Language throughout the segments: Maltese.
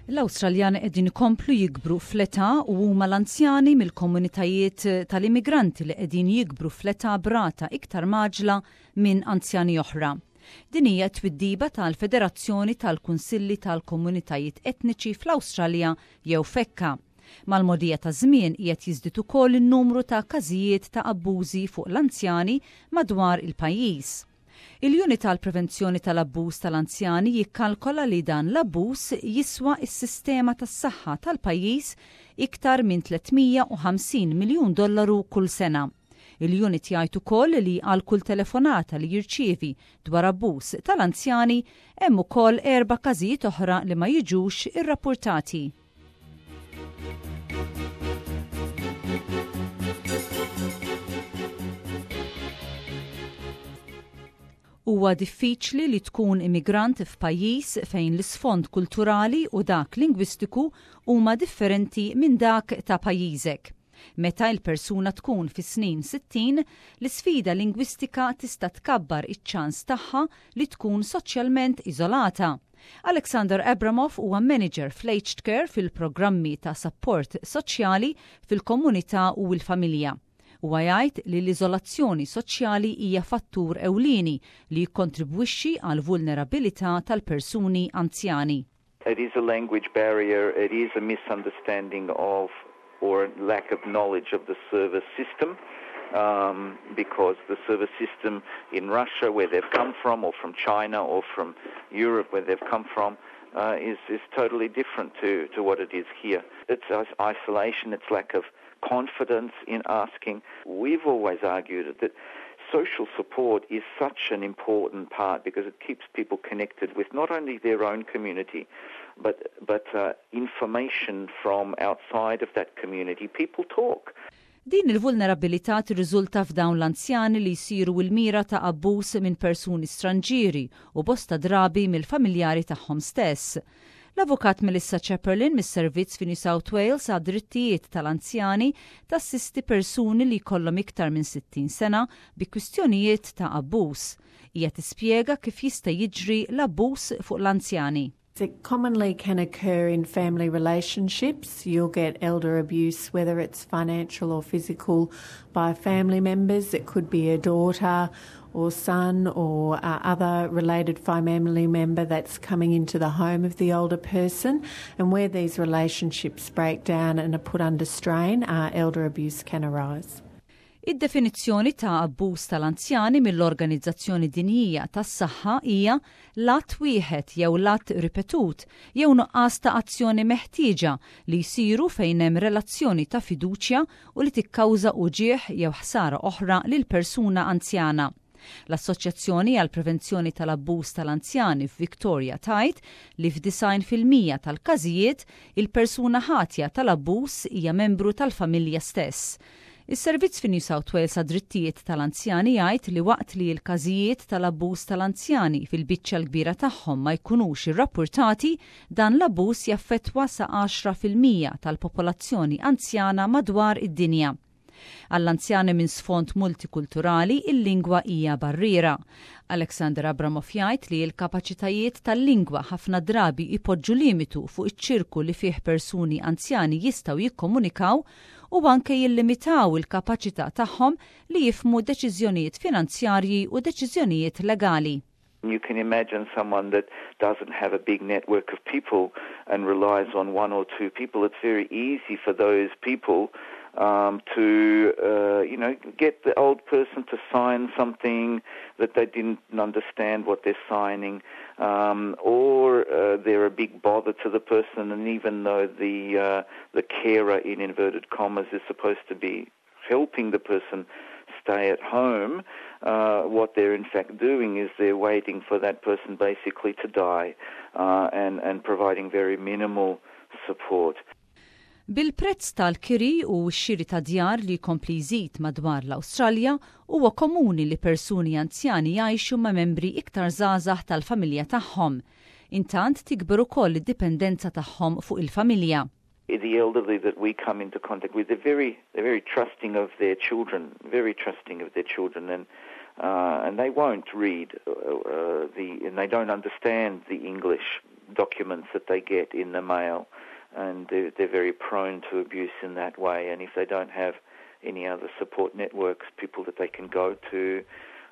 L-Awstraljani qegħdin ikomplu jikbru fl-età u huma l-anzjani mill-komunitajiet tal-immigranti li qegħdin jikbru fl-età brata iktar maġla minn anzjani oħra. Din hija twiddiba tal-Federazzjoni tal-Kunsilli tal-Komunitajiet Etniċi fl-Awstralja jew FECCA. Mal-modija ta' żmien qiegħed jiżdied ukoll in-numru ta' każijiet ta' abbużi fuq l-anzjani madwar il-pajjiż. Il-Unit tal-Prevenzjoni tal-Abbuż tal-Anzjani jikkalkola li dan l-abbuż jiswa s-sistema tas-saħħa tal-pajjiż iktar minn $350 miljun kull sena. Il-Unit jgħid ukoll li għal kull telefonata li jirċievi dwar abbuż tal-anzjani hemm ukoll 4 każijiet oħra li ma jiġux irrappurtati. Huwa diffiċli li tkun immigrant f'pajjiż fejn l-isfond kulturali u dak lingwistiku huma differenti minn dak ta' pajjiżek. Meta l-persuna tkun fis-snin 60, l-isfida lingwistika tista' tkabbar iċ-ċans tagħha li tkun soċjalment iżolata. Alexander Abramov huwa manager fl-Aged Care fil-programmi ta' support soċjali fil-komunità u l-familja. Huwa jgħid li l-iżolazzjoni soċjali hija fattur ewlieni li jikkontribwixxi għal vulnerabilità tal-persuni anzjani. It is a language barrier, it is a misunderstanding of or lack of knowledge of the service system, because the service system in Russia, where they've come from, or from China, or from Europe, where they've come from, is totally different to what it is here. It's isolation, it's lack of confidence in asking. We've always argued that social support is such an important part because it keeps people connected with not only their own community, but information from outside of that community. People talk. Din il-vulnerabilità tirriżulta f'dawn l-anzjani li jsiru l-mira ta' abbuż minn persuni stranġieri u bosta drabi mill-familjari tagħhom stess. L-avukat Melissa Chaperlin mis-servizz fi New South Wales għad drittijiet tal-anzjani tassisti persuni li jkollhom iktar minn 60 sena bi kwistjonijiet ta' abbuż. Hija tispjega kif jista' jiġri l-abbuż fuq l-anzjani. It commonly can occur in family relationships. You'll get elder abuse, whether it's financial or physical, by family members. It could be a daughter or son or other related family member that's coming into the home of the older person. And where these relationships break down and are put under strain, elder abuse can arise. Id-definizzjoni ta' abbuż tal-anzjani mill-Organizzazzjoni Dinjija tas-Saħħa hija lat wieħed jew lat ripetut jew nuqqas ta' azzjoni meħtieġa li jsiru fejn hemm relazzjoni ta' fiduċja u li tikkawża uġigħ jew ħsara oħra lil persuna anzjana. L-Assoċjazzjoni għal Prevenzjoni tal-Abbuż tal-Anzjani f'Victoria tgħid li f'90% tal-każijiet il-persuna ħatja tal-abbuż hija membru tal-familja stess. Is-servizz fi New South Wales għad-drittijiet tal-anzjani jgħid li waqt li l-każijiet tal-abbuż tal-anzjani fil-biċċa l-kbira tagħhom ma jkunux irrappurtati, dan l-abbuż jaffettwa sa 10% tal-popolazzjoni anzjana madwar id-dinja. Għall-anzjani minn sfond multikulturali il-lingwa hija barriera. Alexander Abramov jgħid li l-kapaċitajiet tal-lingwa ħafna drabi ipoġġu limitu fuq iċ-ċirku li fih persuni anzjani jistgħu jikkomunikaw u anke jillimitaw il-kapaċità tagħhom li jifhmu deċiżjonijiet finanzjarji u deċiżjonijiet legali. You can imagine someone that doesn't have a big network of people and relies on one or two people. It's very easy for those people to get the old person to sign something that they didn't understand what they're signing, or they're a big bother to the person, and even though the carer, in inverted commas, is supposed to be helping the person stay at home, what they're in fact doing is they're waiting for that person basically to die, and providing very minimal support. Bil-prezz tal-kiri u x-xiri ta' djar li jkompli jżid madwar l-Awstralja, huwa komuni li persuni anzjani jgħixu ma' membri iktar żgħażagħ tal-familja tagħhom. Intant tikber ukoll id-dipendenza tagħhom fuq il-familja. The elderly that we come into contact with, they're very trusting of their children, and they won't read and they don't understand the English documents that they get in the mail, and they're very prone to abuse in that way. And if they don't have any other support networks, people that they can go to,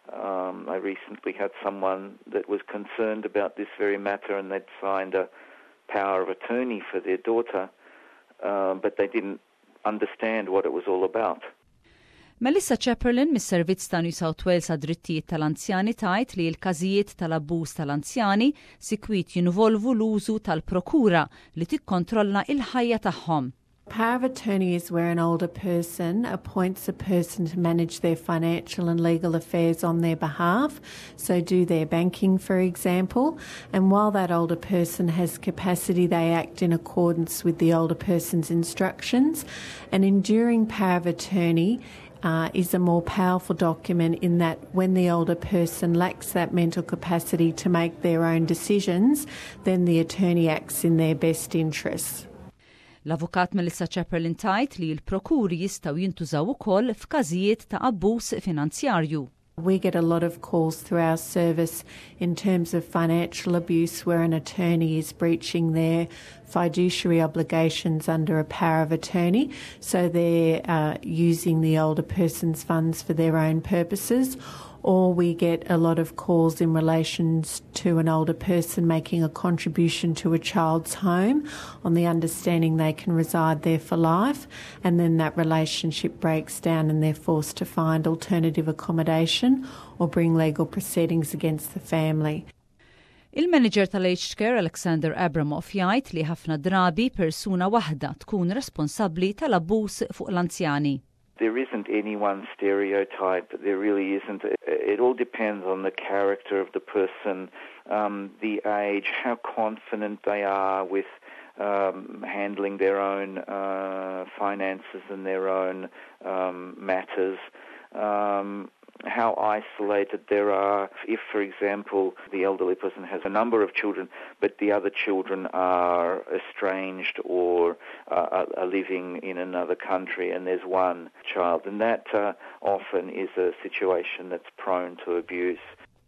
I recently had someone that was concerned about this very matter, and they'd signed a power of attorney for their daughter, but they didn't understand what it was all about. Melissa Chaperlin mis-Servizz ta' New South Wales għad-drittijiet tal-anzjani tajt li l-każijiet tal-abbuż tal-anzjani sikwit jinvolvu l-użu tal-prokura li tikkontrolla il-ħajja tagħhom. Power of attorney is where an older person appoints a person to manage their financial and legal affairs on their behalf, so do their banking, for example, and while that older person has capacity, they act in accordance with the older person's instructions. An enduring power of attorney is a more powerful document in that when the older person lacks that mental capacity to make their own decisions, then the attorney acts in their best interests. L-avukat Melissa Chaperlin tajt li l-prokuri jistgħu jintużaw ukoll f'każijiet ta' abbuż finanzjarju. We get a lot of calls through our service in terms of financial abuse where an attorney is breaching their fiduciary obligations under a power of attorney, so they're using the older person's funds for their own purposes. Or we get a lot of calls in relation to an older person making a contribution to a child's home on the understanding they can reside there for life, and then that relationship breaks down and they're forced to find alternative accommodation or bring legal proceedings against the family. Il-manager tal-Aged Care Alexander Abramov jgħid li ħafna drabi persuna waħda tkun responsabbli tal-abbuż fuq l-anzjani. There isn't any one stereotype. There really isn't. It all depends on the character of the person, the age, how confident they are with handling their own finances and their own matters, how isolated they are. If, for example, the elderly person has a number of children, but the other children are estranged or are living in another country and there's one child, and that often is a situation that's prone to abuse.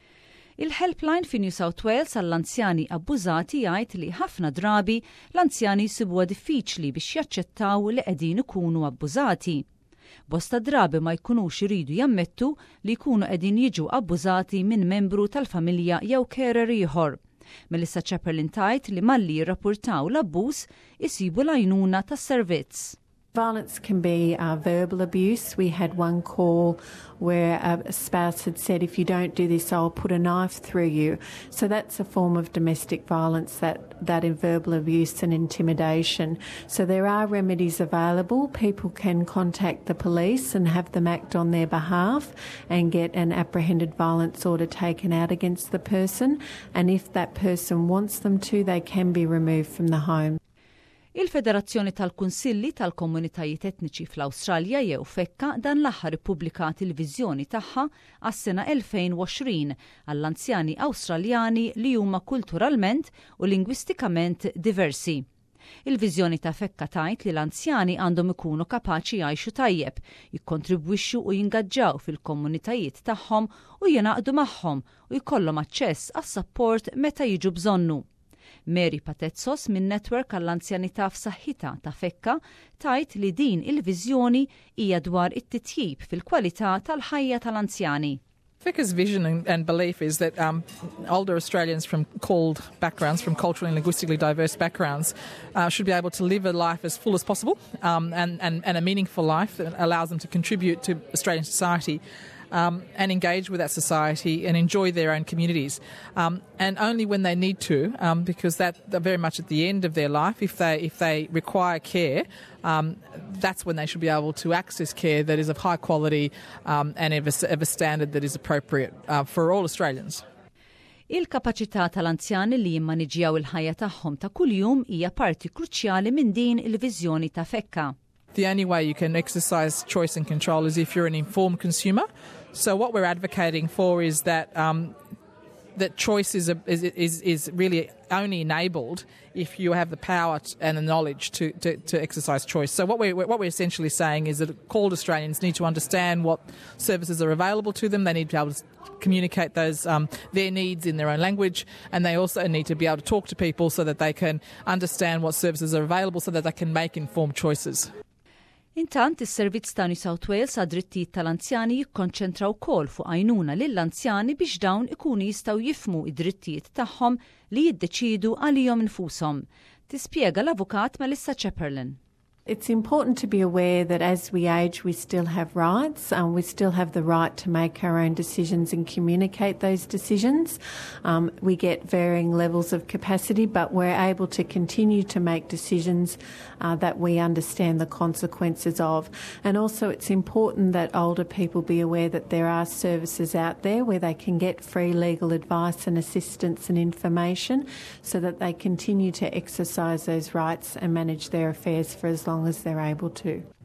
Il-helpline fi New South Wales għall-anzjani abbużati jgħid li ħafna drabi l-anzjani jsibuha diffiċli biex jaċċettaw li qegħdin ikunu abbużati. Bosta drabi ma jkunux iridu jammettu li jkunu qegħdin jiġu abbużati minn membru tal-familja jew carer ieħor. Melissa Chaperlin tajt li malli jirrapportaw l-abbuż isibu l-għajnuna tas-servizz. Violence can be verbal abuse. We had one call where a spouse had said, if you don't do this, I'll put a knife through you. So that's a form of domestic violence, that in verbal abuse and intimidation. So there are remedies available. People can contact the police and have them act on their behalf and get an apprehended violence order taken out against the person. And if that person wants them to, they can be removed from the home. Il-Federazzjoni tal-Kunsilli tal-Komunitajiet Etniċi fl-Awstralja jew FECCA dan l-aħħar ippubblikat il-viżjoni tagħha għas-sena 2020 għall-anzjani Awstraljani li huma kulturalment u lingwistikament diversi. Il-viżjoni ta' FECCA tajt li l-anzjani għandhom ikunu kapaċi jgħixu tajjeb, jikkontribwixxu u jingaġġaw fil-komunitajiet tagħhom u jingħaqdu magħhom u jkollhom aċċess għas-sapport meta jiġu bżonnu. Mary Patetsos minn netwerk għall-anzjanità f'saħħitha ta' FECCA tajt li din il-viżjoni hija dwar it-titjib fil-kwalità tal-ħajja tal-anzjani. FECCA's vision and belief is that older Australians from called backgrounds, from culturally and linguistically diverse backgrounds, should be able to live a life as full as possible and a meaningful life that allows them to contribute to Australian society. And engage with that society and enjoy their own communities. And only when they need to, because they're very much at the end of their life, if they require care, that's when they should be able to access care that is of high quality and of a standard that is appropriate for all Australians. Il-kapaċità tal-anzjani li jimmaniġjaw il-ħajja tagħhom ta' kuljum hija parti kruċjali minn din il-viżjoni ta' FECCA. The only way you can exercise choice and control is if you're an informed consumer. So what we're advocating for is that that choice is really only enabled if you have the power and the knowledge to exercise choice. So what we're essentially saying is that called Australians need to understand what services are available to them. They need to be able to communicate those their needs in their own language, and they also need to be able to talk to people so that they can understand what services are available so that they can make informed choices. Intant, is-Servizz ta' New South Wales għad-drittijiet tal-anzjani jikkonċentra wkoll fuq għajnuna lill-anzjani biex dawn ikunu jistgħu jifhmu id-drittijiet tagħhom li jiddeċiedu għalihom infushom. Tispjega l-avukat Melissa Chamberlain. It's important to be aware that as we age, we still have rights. We still have the right to make our own decisions and communicate those decisions. We get varying levels of capacity, but we're able to continue to make decisions that we understand the consequences of. And also it's important that older people be aware that there are services out there where they can get free legal advice and assistance and information so that they continue to exercise those rights and manage their affairs for as long as they're able to.